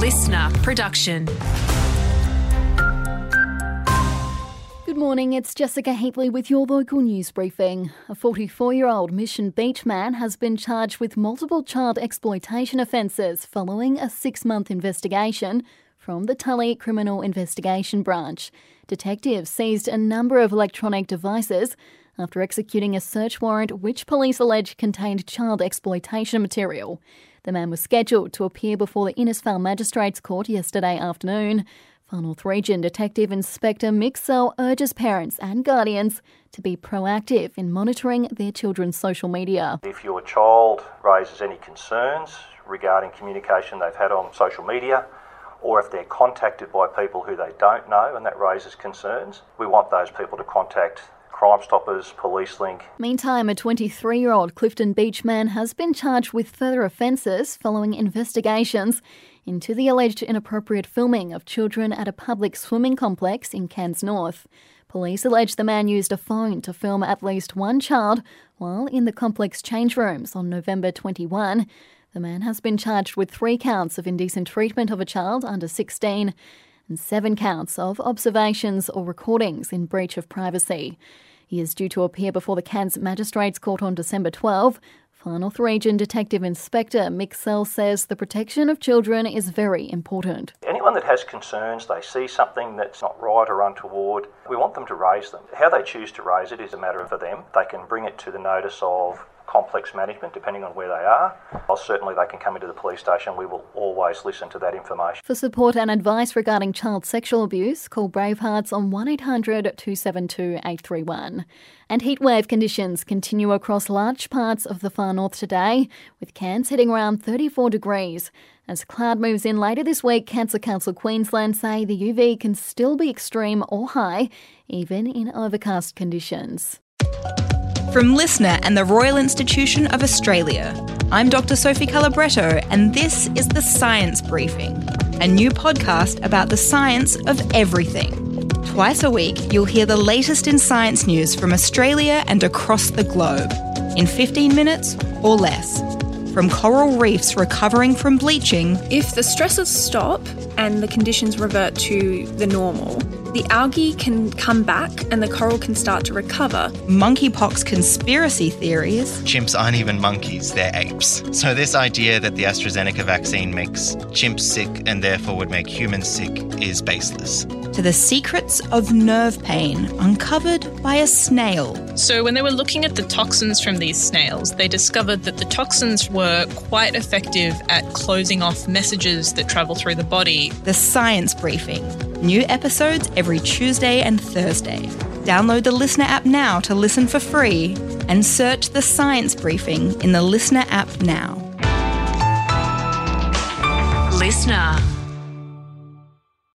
listener production. Good morning, it's Jessica Heatley with your local news briefing. A 44-year-old Mission Beach man has been charged with multiple child exploitation offences following a 6-month investigation from the Tully Criminal Investigation Branch. Detectives seized a number of electronic devices after executing a search warrant which police allege contained child exploitation material. The man was scheduled to appear before the Innisfail Magistrates Court yesterday afternoon. Far North Region Detective Inspector Mick Sell urges parents and guardians to be proactive in monitoring their children's social media. If your child raises any concerns regarding communication they've had on social media, or if they're contacted by people who they don't know and that raises concerns, we want those people to contact Crime Stoppers, Police Link. Meantime, a 23-year-old Clifton Beach man has been charged with further offences following investigations into the alleged inappropriate filming of children at a public swimming complex in Cairns North. Police allege the man used a phone to film at least one child while in the complex change rooms on November 21. The man has been charged with 3 counts of indecent treatment of a child under 16 and 7 counts of observations or recordings in breach of privacy. He is due to appear before the Cairns Magistrates Court on December 12. Far North Region Detective Inspector Mick Sell says the protection of children is very important. Anyone that has concerns, they see something that's not right or untoward, we want them to raise them. How they choose to raise it is a matter for them. They can bring it to the notice of complex management, depending on where they are. Or certainly they can come into the police station. We will always listen to that information. For support and advice regarding child sexual abuse, call Bravehearts on 1800 272 831. And heatwave conditions continue across large parts of the far north today, with Cairns hitting around 34 degrees. As cloud moves in later this week, Cancer Council Queensland say the UV can still be extreme or high, even in overcast conditions. From Listener and the Royal Institution of Australia, I'm Dr. Sophie Calabretto, and this is The Science Briefing, a new podcast about the science of everything. Twice a week, you'll hear the latest in science news from Australia and across the globe, in 15 minutes or less. From coral reefs recovering from bleaching. If the stresses stop and the conditions revert to the normal, the algae can come back and the coral can start to recover. Monkeypox conspiracy theories. Chimps aren't even monkeys, they're apes. So this idea that the AstraZeneca vaccine makes chimps sick and therefore would make humans sick is baseless. To the secrets of nerve pain uncovered by a snail. So when they were looking at the toxins from these snails, they discovered that the toxins were quite effective at closing off messages that travel through the body. The Science Briefing. New episodes every Tuesday and Thursday. Download the Listener app now to listen for free and search The Science Briefing in the Listener app now. Listener.